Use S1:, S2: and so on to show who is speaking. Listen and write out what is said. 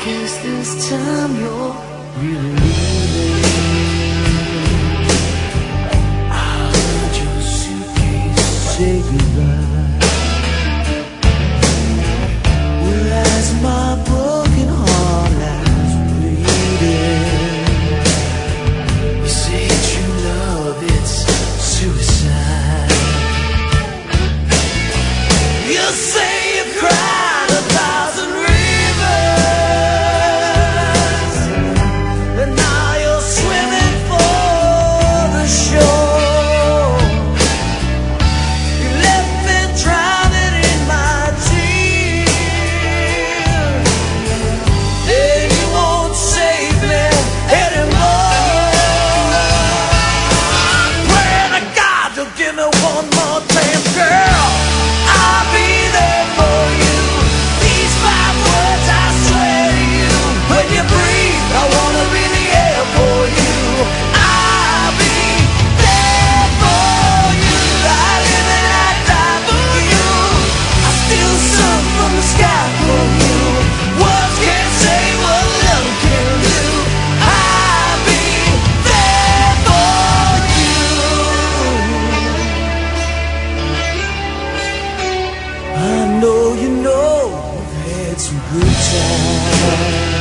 S1: guess this time you're really leaving. I'll let your suitcase say goodbye. Well, as my broken heart lies bleeding, you say true love, it's suicide. You say you cried 1,000 rivers, and now you're swimming for the shore. You left me drowning in my tears, and you won't save me anymore. I'm praying to God you'll give me one more chance, girl. I'll be there for you. These 5 words I swear to you. When you breathe, I wanna be the air for you. I'll be there for you. I live and I die for you. I steal sun from the sky for you. Words can't say what love can do. I'll be there for you. I know you know we've had some good times.